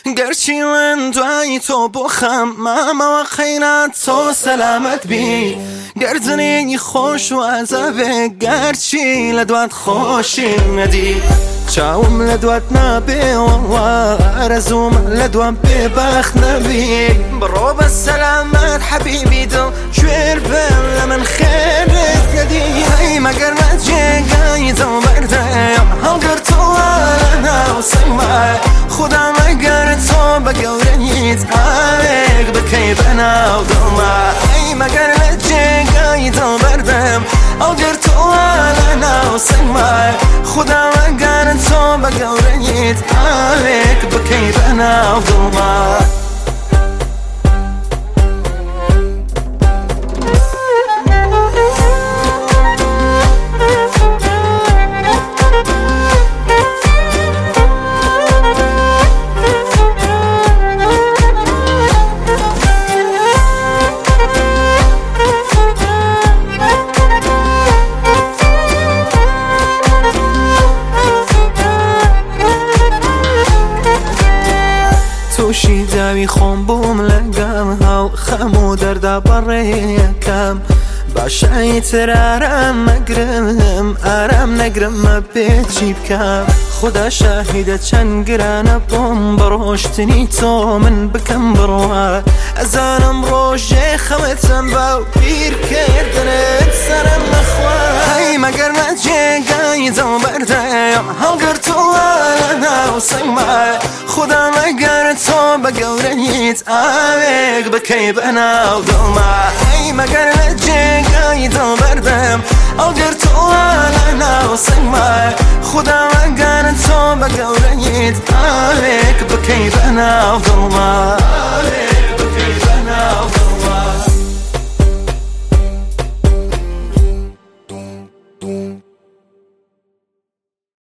گرچی من دوای تو بخم ماما خیرات تو سلامت بی گردنی خوش و عذابه گرچی لدوات خوشی ندی چاوم لدوات نبی والله رزوم لدوات ببخت نبی برو بالسلامات حبيبي دل جوير بل من خيرك ندي هاي ما قرمت جيقاي دل بردايم هل قرتو انا وسمع خدا ما قرتو بقورنيت عليك بكيب انا وضلمع هاي ما قرمت جيقاي دل بردايم هل قرتو انا وسمع خدا ما قرتو بقورنيت عليك بكيب انا وضلمع توشی داوی خۆم بووم لەگەڵ هەڵ خەم و دەردا بەڕێیەکەم باشایی تر ئارام مەگرم ئارام نەگرممە بێچی بکەم خدا شاهیدە چەند گرانە بۆم بەڕۆشتنی تۆ من بکەم بڕوا ئەزانم ڕۆژێ خەمەتم باو پیرکردنت سەرم نەخوا هەی مەگەرمە جێگای دڵ بەردەیەم هەڵگرتووە لە ناو سەیما خدا مەگەر تۆ بە گەورەیت ئاوێک بکەی بە ناو دڵما هەی مەگەر لە جێگای دڵ بەردەم هەڵگرتووە لە ناو سەیما خدا مەگەر تۆ بە گەورەیت ئاوێک بکەی بە ناو دڵما